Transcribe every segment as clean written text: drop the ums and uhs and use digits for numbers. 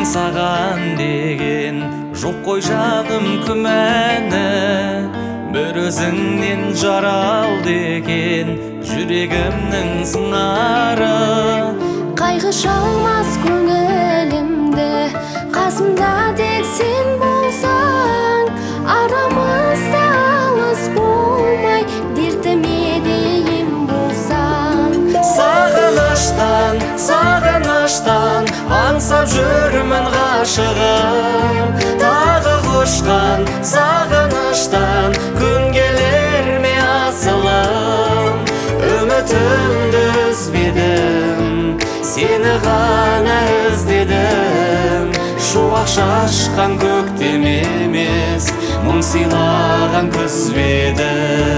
саған деген жоқ қой жаным күмәні, бір өзіңнен жаралды екен жүрегімнің сыңары. Қайғы шалмас көңілімді, қасымда тек сен болсаң, арамызда алыс болмай дертіме дейін болсаң. Сағыныштан, сағыныштан аңсап жүрмін ғашығым, тағы құшқан сағыныштан күн келер ме асылым. Үмітімді үзбедім, сені ғана іздедім. Шуақ шашқан көктем емес, мұң сыйлаған күз бе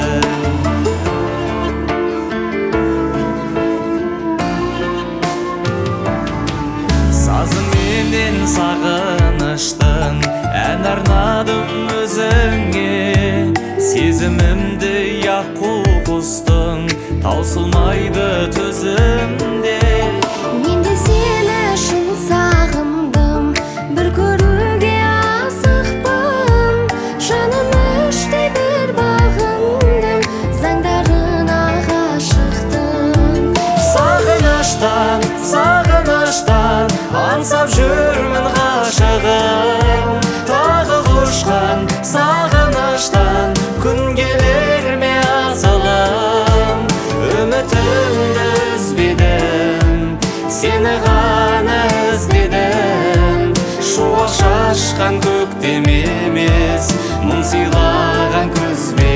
сазыменен сағыныштың ән арнадым өзіңе. Сезімімді яқу құстың, таусылмайды төзімде. Мен де сені шын сағындым, бір көруге асықпын. Жаным іштей бір бағындым, заңдарына ғашықтың. Сағыныштан, сағыныштан аңсап жүрмін ғашығым, тағы құшқан сағыныштан күн келер ме асылым. Үмітімді үзбедім, сені ғана іздедім. Шуақ шашқан көктем емес, мұң сыйлаған күз бе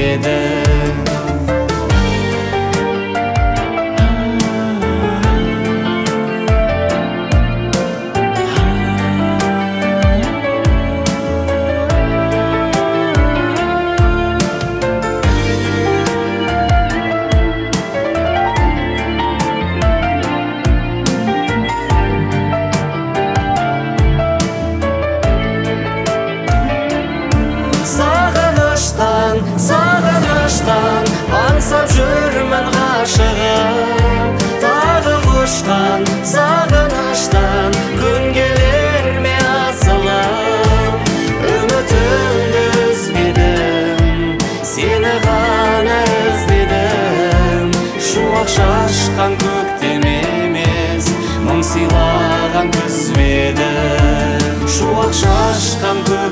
Сағыныштан аңсап жүрмін ғашығым, тағы құшқан сағыныштан күн келер ме асылым. Үмітімді үзбедім, сені ғана іздедім. Шуақ шашқан көктем емес, мұң сыйлаған күз бе. Шуақ шашқан көктем